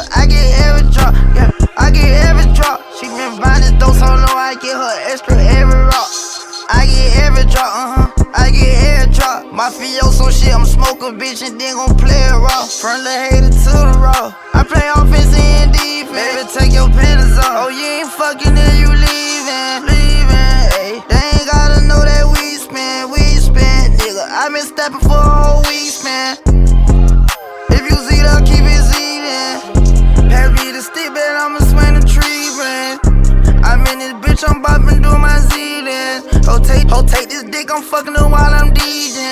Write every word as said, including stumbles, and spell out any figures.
nigga, I get every drop, yeah, I get every drop. She been buying this dope, so know I get her extra every rock. I get every drop, uh-huh, I get every drop. Mafioso shit, I'm smoke a bitch and then gon' play it raw. From the hater to the raw, I play offense and defense. Baby, take your panties off. Oh, you ain't fucking then you leaving, leaving, ayy. They ain't gotta know that we spend, we spend, nigga. I been stepping for a whole week, man. If you see that, keep it seeding. Pass me the stick, bet I'ma swing the tree branch. I'm in this bitch, I'm bopping, doing my Zealand. Oh, take, oh, take this dick, I'm fucking her while I'm DJing.